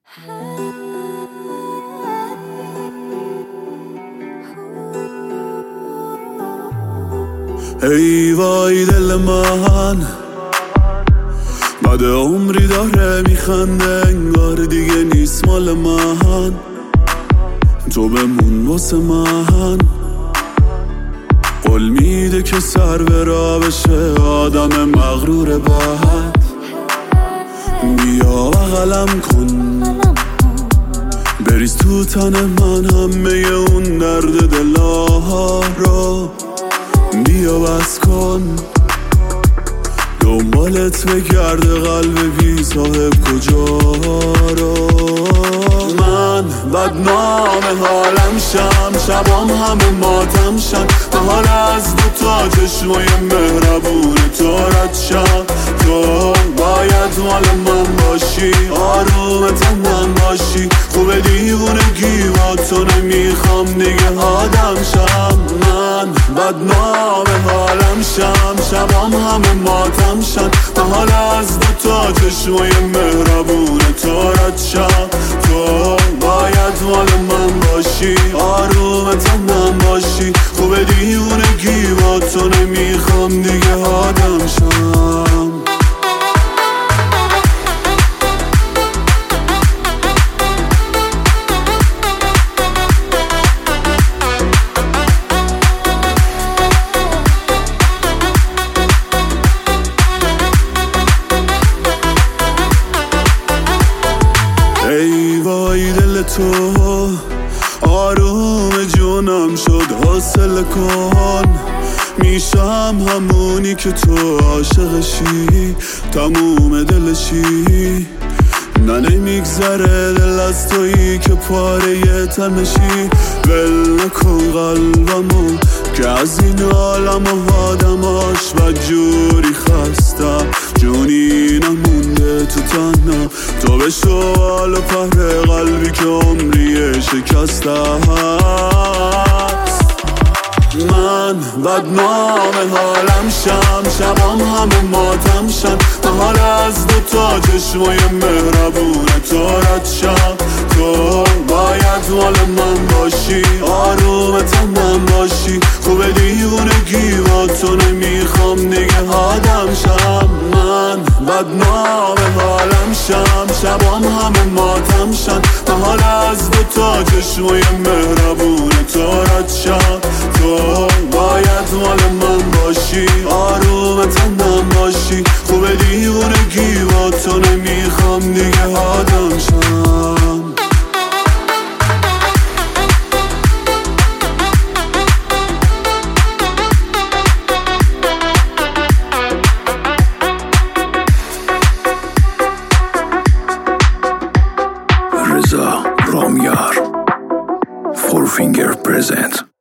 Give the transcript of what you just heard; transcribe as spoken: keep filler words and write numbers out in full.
ای وای دل من بعد عمری داره میخنده، انگار دیگه نیست مال من. تو بمون واسه من، قول میده که سر به راه بشه آدم مغرور بعد. بیا بغلم کن، بریز تو تن من همه اون درد دلها رو. بیا بس کن دنبالت بگرده قلب بی صاحب کجا رو. من بدنام حالم شم، شبام همه ماتم شن، حال از دوتا چشمای مهربون تو رد شم. تو باید مال من باشی، آروم تنم باشی، خوب دیوونگی با تو نمیخوام دیگه آدم شم. من بدنام حالم شم، شبام همه ماتم شن، حال از دوتا چشمای مهربون تو رد شم. تو باید مال من باشی، آروم تنم باشی، خوب دیوونگی با تو نمیخوام دیگه آدم شم. ای وای دل تو آروم جونم شد، حوصله کن، میشم همونی که تو عاشقشی، تموم دلشی. نه نمیگذره دل از تویی که پاره تنشی. ول نکن قلبمو که از این عالم و آدماش بدجوری خستم، جونی نمونده تو تنها. تو به شوال و پهر قلبی که عمری شکسته هست. من بدنام حالم شم، شبام همه ماتم شن، حال از دوتا چشمای مهربون تو رد شم. تو باید مال من باشی، آروم تنم باشی، خوب دیوونگی با تو نمیخوام دیگه آدم شم. من بدنام حالم شم، شبام همه ماتم شن، حال از دوتا چشمای مهربون تو رد شم. تو باید مال من باشی، آروم تنم باشی، خوب دیوونگی با تو نمیخوام دیگه آدم شم. رضا رامیار فور فینگر پرزنت.